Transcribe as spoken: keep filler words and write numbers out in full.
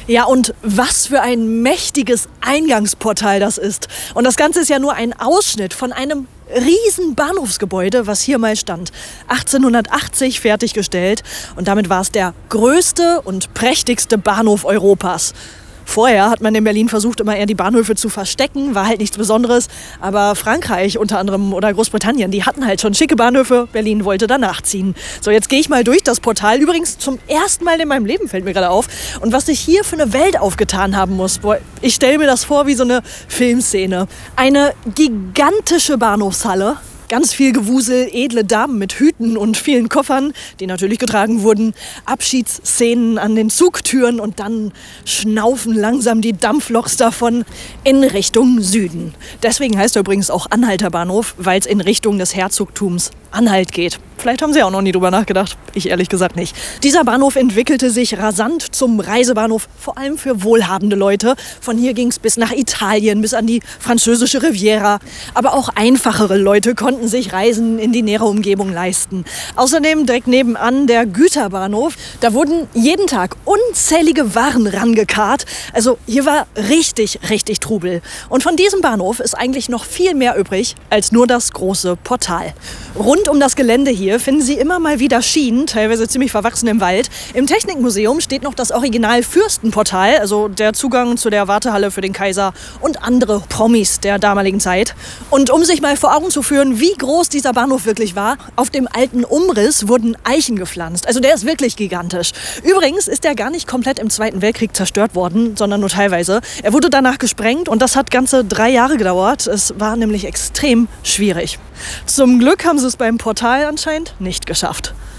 Ja, und was für ein mächtiges Eingangsportal das ist. Und das Ganze ist ja nur ein Ausschnitt von einem riesen Bahnhofsgebäude, was hier mal stand. achtzehnhundertachtzig fertiggestellt und damit war es der größte und prächtigste Bahnhof Europas. Vorher hat man in Berlin versucht, immer eher die Bahnhöfe zu verstecken, war halt nichts Besonderes. Aber Frankreich unter anderem oder Großbritannien, die hatten halt schon schicke Bahnhöfe. Berlin wollte danach ziehen. So, jetzt gehe ich mal durch das Portal. Übrigens zum ersten Mal in meinem Leben fällt mir gerade auf. Und was sich hier für eine Welt aufgetan haben muss. Boah, ich stelle mir das vor wie so eine Filmszene. Eine gigantische Bahnhofshalle. Ganz viel Gewusel, edle Damen mit Hüten und vielen Koffern, die natürlich getragen wurden. Abschiedsszenen an den Zugtüren und dann schnaufen langsam die Dampfloks davon in Richtung Süden. Deswegen heißt er übrigens auch Anhalter Bahnhof, weil es in Richtung des Herzogtums Anhalt geht. Vielleicht haben Sie auch noch nie drüber nachgedacht. Ich ehrlich gesagt nicht. Dieser Bahnhof entwickelte sich rasant zum Reisebahnhof, vor allem für wohlhabende Leute. Von hier ging es bis nach Italien, bis an die französische Riviera. Aber auch einfachere Leute konnten sich Reisen in die nähere Umgebung leisten. Außerdem direkt nebenan der Güterbahnhof. Da wurden jeden Tag unzählige Waren rangekarrt. Also hier war richtig, richtig Trubel. Und von diesem Bahnhof ist eigentlich noch viel mehr übrig als nur das große Portal. Rund um das Gelände hier finden Sie immer mal wieder Schienen, teilweise ziemlich verwachsen im Wald. Im Technikmuseum steht noch das Original Fürstenportal, also der Zugang zu der Wartehalle für den Kaiser und andere Promis der damaligen Zeit. Und um sich mal vor Augen zu führen, wie groß dieser Bahnhof wirklich war, auf dem alten Umriss wurden Eichen gepflanzt. Also der ist wirklich gigantisch. Übrigens ist der gar nicht komplett im Zweiten Weltkrieg zerstört worden, sondern nur teilweise. Er wurde danach gesprengt und das hat ganze drei Jahre gedauert. Es war nämlich extrem schwierig. Zum Glück haben sie es beim Portal anscheinend nicht geschafft.